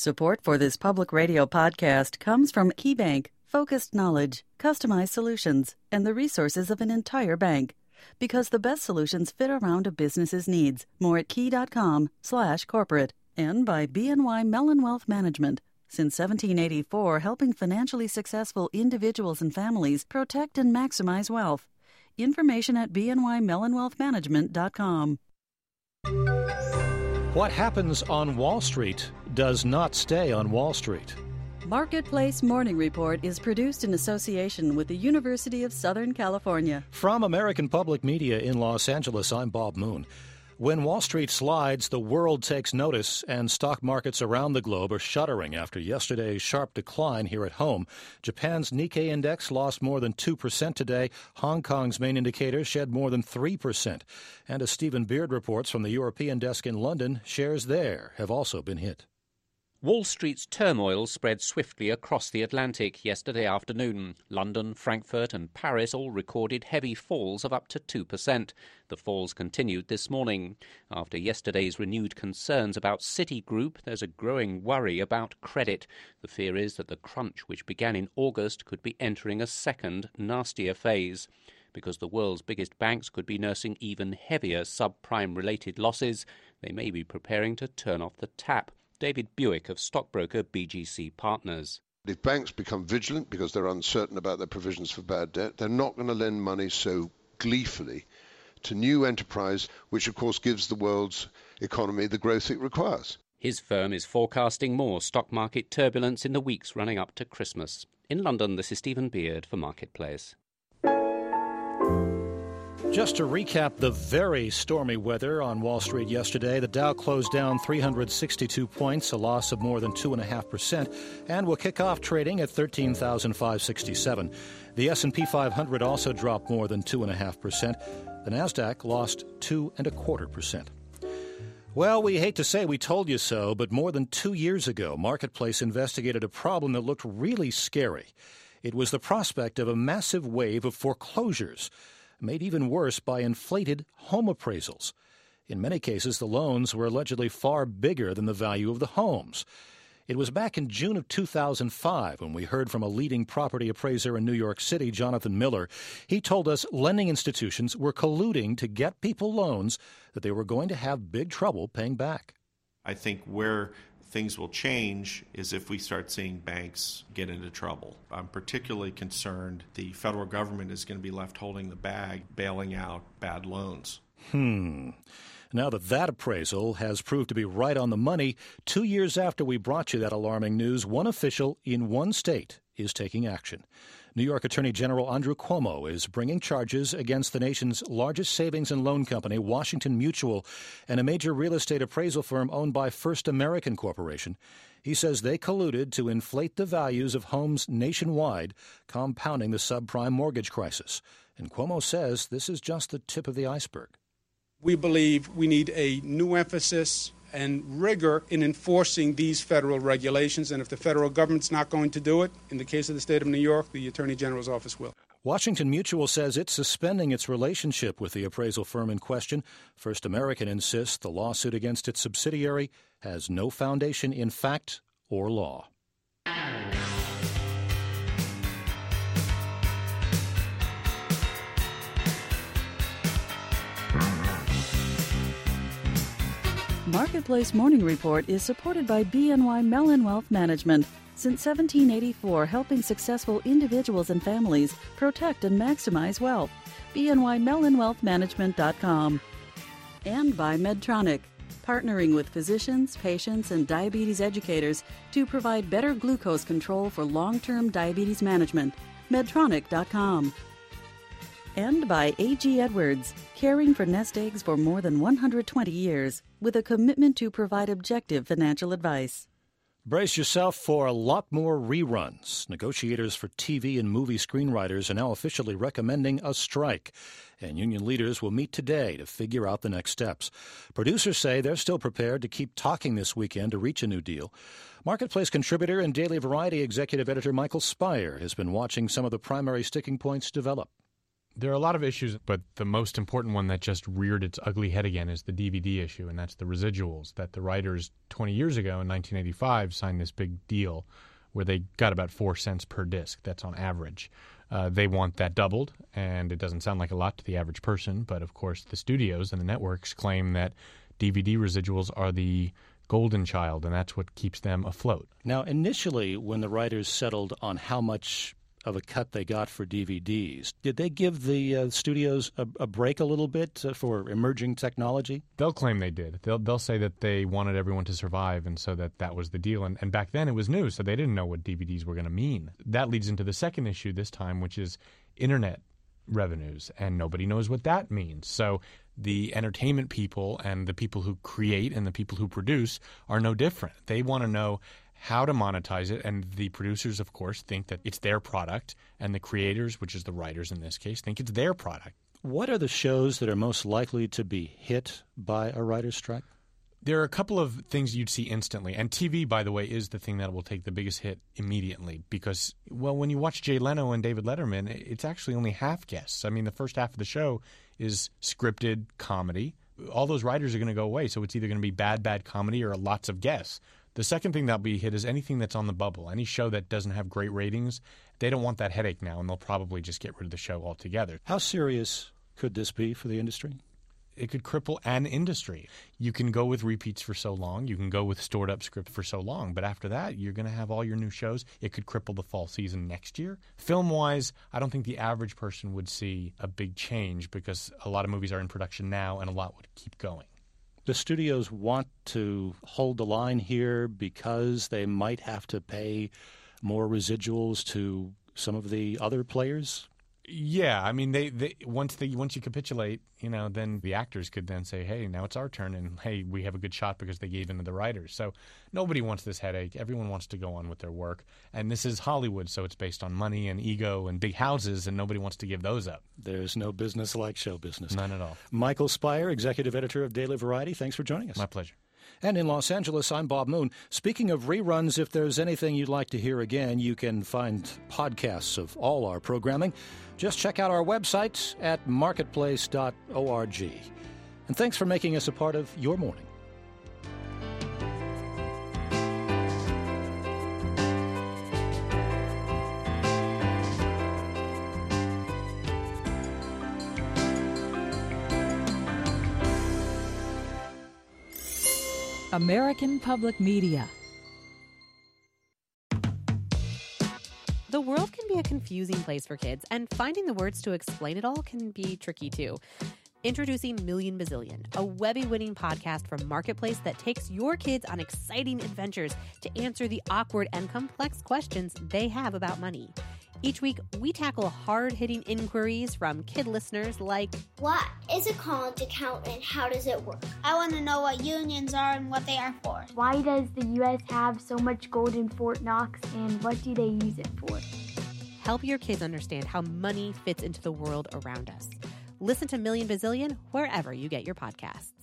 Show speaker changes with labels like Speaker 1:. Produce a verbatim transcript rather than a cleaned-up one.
Speaker 1: Support for this public radio podcast comes from KeyBank, focused knowledge, customized solutions, and the resources of an entire bank. Because the best solutions fit around a business's needs. More at key.com slash corporate. And by B N Y Mellon Wealth Management. Since seventeen eighty-four, helping financially successful individuals and families protect and maximize wealth. Information at b n y mellon wealth management dot com.
Speaker 2: What happens on Wall Street does not stay on Wall Street.
Speaker 1: Marketplace Morning Report is produced in association with the University of Southern California.
Speaker 2: From American Public Media in Los Angeles, I'm Bob Moon. When Wall Street slides, the world takes notice, and stock markets around the globe are shuddering after yesterday's sharp decline here at home. Japan's Nikkei index lost more than two percent today. Hong Kong's main indicator shed more than three percent. And as Stephen Beard reports from the European desk in London, shares there have also been hit.
Speaker 3: Wall Street's turmoil spread swiftly across the Atlantic yesterday afternoon. London, Frankfurt and Paris all recorded heavy falls of up to two percent. The falls continued this morning. After yesterday's renewed concerns about Citigroup, there's a growing worry about credit. The fear is that the crunch which began in August could be entering a second, nastier phase. Because the world's biggest banks could be nursing even heavier subprime-related losses, they may be preparing to turn off the tap. David Buick of stockbroker B G C Partners.
Speaker 4: If banks become vigilant because they're uncertain about their provisions for bad debt, they're not going to lend money so gleefully to new enterprise, which of course gives the world's economy the growth it requires.
Speaker 3: His firm is forecasting more stock market turbulence in the weeks running up to Christmas. In London, this is Stephen Beard for Marketplace.
Speaker 2: Just to recap the very stormy weather on Wall Street yesterday, the Dow closed down three hundred sixty-two points, a loss of more than two point five percent, and will kick off trading at thirteen thousand five hundred sixty-seven. The S and P five hundred also dropped more than two point five percent. The Nasdaq lost two and a quarter percent. Well, we hate to say we told you so, but more than two years ago, Marketplace investigated a problem that looked really scary. It was the prospect of a massive wave of foreclosures, made even worse by inflated home appraisals. In many cases, the loans were allegedly far bigger than the value of the homes. It was back in June of two thousand five when we heard from a leading property appraiser in New York City, Jonathan Miller. He told us lending institutions were colluding to get people loans that they were going to have big trouble paying back.
Speaker 5: I think where things will change is if we start seeing banks get into trouble. I'm particularly concerned the federal government is going to be left holding the bag, bailing out bad loans.
Speaker 2: Hmm. Now that that appraisal has proved to be right on the money, two years after we brought you that alarming news, one official in one state is taking action. New York Attorney General Andrew Cuomo is bringing charges against the nation's largest savings and loan company, Washington Mutual, and a major real estate appraisal firm owned by First American Corporation. He says they colluded to inflate the values of homes nationwide, compounding the subprime mortgage crisis. And Cuomo says this is just the tip of the iceberg.
Speaker 6: We believe we need a new emphasis and rigor in enforcing these federal regulations. And if the federal government's not going to do it, in the case of the state of New York, the Attorney General's office will.
Speaker 2: Washington Mutual says it's suspending its relationship with the appraisal firm in question. First American insists the lawsuit against its subsidiary has no foundation in fact or law.
Speaker 1: Marketplace Morning Report is supported by B N Y Mellon Wealth Management. Since seventeen eighty-four, helping successful individuals and families protect and maximize wealth. B N Y mellon wealth management dot com. And by Medtronic, partnering with physicians, patients, and diabetes educators to provide better glucose control for long-term diabetes management. Medtronic dot com. And by A G Edwards, caring for nest eggs for more than one hundred twenty years, with a commitment to provide objective financial advice.
Speaker 2: Brace yourself for a lot more reruns. Negotiators for T V and movie screenwriters are now officially recommending a strike, and union leaders will meet today to figure out the next steps. Producers say they're still prepared to keep talking this weekend to reach a new deal. Marketplace contributor and Daily Variety executive editor Michael Spire has been watching some of the primary sticking points develop.
Speaker 7: There are a lot of issues, but the most important one that just reared its ugly head again is the D V D issue, and that's the residuals that the writers twenty years ago in nineteen eighty-five signed this big deal where they got about four cents per disc. That's on average. Uh, they want that doubled, and it doesn't sound like a lot to the average person, but of course the studios and the networks claim that D V D residuals are the golden child, and that's what keeps them afloat.
Speaker 2: Now, initially, when the writers settled on how much of a cut they got for D V Ds, did they give the uh, studios a, a break a little bit uh, for emerging technology?
Speaker 7: They'll claim they did. They'll they'll say that they wanted everyone to survive, and so that that was the deal. And, and back then it was new, so they didn't know what D V Ds were going to mean. That leads into the second issue this time, which is internet revenues, and nobody knows what that means. So the entertainment people and the people who create and the people who produce are no different. They want to know how to monetize it, and the producers, of course, think that it's their product, and the creators, which is the writers in this case, think it's their product.
Speaker 2: What are the shows that are most likely to be hit by a writer's strike?
Speaker 7: There are a couple of things you'd see instantly, and T V, by the way, is the thing that will take the biggest hit immediately because, well, when you watch Jay Leno and David Letterman, it's actually only half guests. I mean, the first half of the show is scripted comedy. All those writers are going to go away, so it's either going to be bad, bad comedy or lots of guests. The second thing that'll be hit is anything that's on the bubble. Any show that doesn't have great ratings, they don't want that headache now, and they'll probably just get rid of the show altogether.
Speaker 2: How serious could this be for the industry?
Speaker 7: It could cripple an industry. You can go with repeats for so long. You can go with stored-up script for so long. But after that, you're going to have all your new shows. It could cripple the fall season next year. Film-wise, I don't think the average person would see a big change because a lot of movies are in production now, and a lot would keep going.
Speaker 2: The studios want to hold the line here because they might have to pay more residuals to some of the other players?
Speaker 7: Yeah, I mean, they, they once they once you capitulate, you know, then the actors could then say, hey, now it's our turn, and hey, we have a good shot because they gave in to the writers. So nobody wants this headache. Everyone wants to go on with their work. And this is Hollywood, so it's based on money and ego and big houses, and nobody wants to give those up.
Speaker 2: There's no business like show business.
Speaker 7: None at all.
Speaker 2: Michael Speier, executive editor of Daily Variety, thanks for joining us.
Speaker 7: My pleasure.
Speaker 2: And in Los Angeles, I'm Bob Moon. Speaking of reruns, if there's anything you'd like to hear again, you can find podcasts of all our programming. Just check out our website at marketplace dot org. And thanks for making us a part of your morning.
Speaker 8: American Public Media.
Speaker 9: The world can be a confusing place for kids, and finding the words to explain it all can be tricky too. Introducing Million Bazillion, a Webby-winning podcast from Marketplace that takes your kids on exciting adventures to answer the awkward and complex questions they have about money. Each week, we tackle hard-hitting inquiries from kid listeners like,
Speaker 10: what is a college account and how does it work? I want to know what unions are and what they are for.
Speaker 11: Why does the U S have so much gold in Fort Knox, and what do they use it for?
Speaker 9: Help your kids understand how money fits into the world around us. Listen to Million Bazillion wherever you get your podcasts.